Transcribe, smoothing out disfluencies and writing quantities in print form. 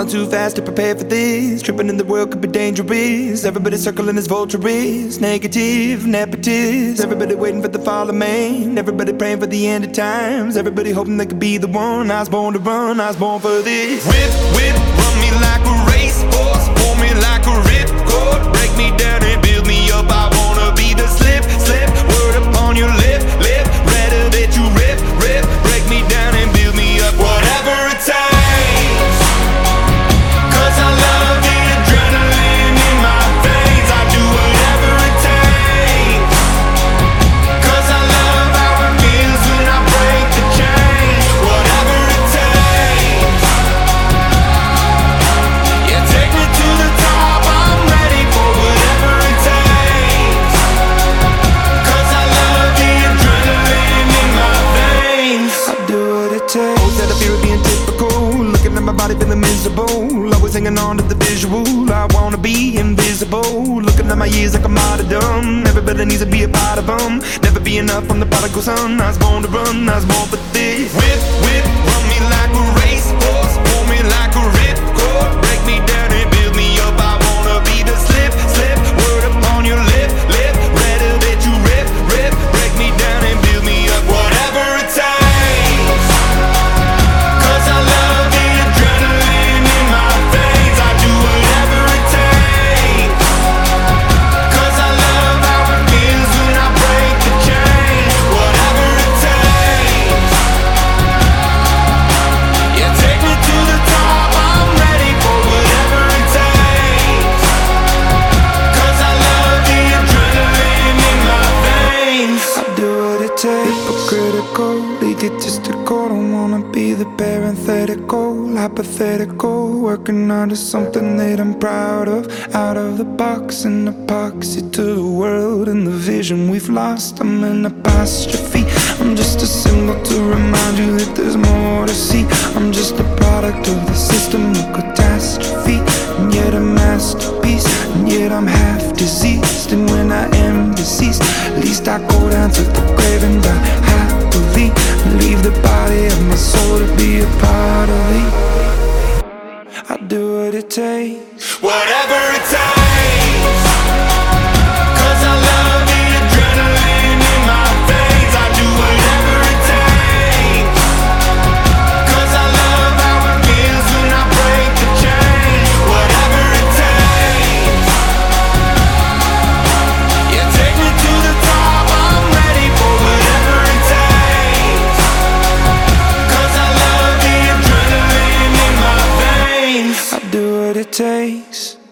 Falling too fast to prepare for this. Tripping in the world could be dangerous. Everybody circling as vultures. Negative, nepotist. Everybody waiting for the fall of man. Everybody praying for the end of times. Everybody hoping they could be the one. I was born to run, I was born for this. Whip, whip, run me like a racehorse. Pull me like a ripcord. Break me down and build me up. I wanna be the slip, slip. Word upon your lip, lip. Rather that you rip, rip. Break me down and build me up. Whatever it takes. 'Cause I love the adrenaline in my veins. I do whatever it takes. 'Cause I love how it feels when I break the chains. Whatever it takes. Yeah, take me to the top. I'm ready for whatever it takes. 'Cause I love the adrenaline in my veins. I'll do what it takes. Always had a fear of being typical. Looking at my body feeling miserable. Always hanging on to the visual. I wanna be invisible. Looking at my years like a martyrdom. Everybody needs to be a part of them. Never be enough, I'm the prodigal son. I was born to run, I was born for this. Whip, whip, run me like a racehorse. Pull me like a ripcord. Break me down and build me up. I wanna be the slip, slip. Word upon your lip, lip. Rather that you rip, rip. Break me down and build me up. Whatever it takes. 'Cause I love the adrenaline in my veins. I do whatever it takes. 'Cause I love how it feels when I break the chains. Whatever it takes. Yeah, take me to the top. I'm ready for whatever it takes. 'Cause I love the adrenaline in my veins. I'll do what it takes. Hypocritical, egotistical. Don't wanna be the parenthetical, hypothetical. Working onto something that I'm proud of. Out of the box, an epoxy to the world and the vision we've lost. I'm an apostrophe. I'm just a symbol to remind you that there's more to see. I'm just a product of the system of catastrophe, and yet a masterpiece. And yet I'm half diseased, and when I am deceased, at least I go down to the grave and die happily, and leave the body of my soul to be a part of me. I do what it takes. Whatever it takes. 'Cause I love the adrenaline in my veins. I do whatever it takes. 'Cause I love how it feels when I break the chains. Whatever it takes. Yeah, take me to the top. I'm ready for whatever it takes. 'Cause I love the adrenaline in my veins. I do what it takes.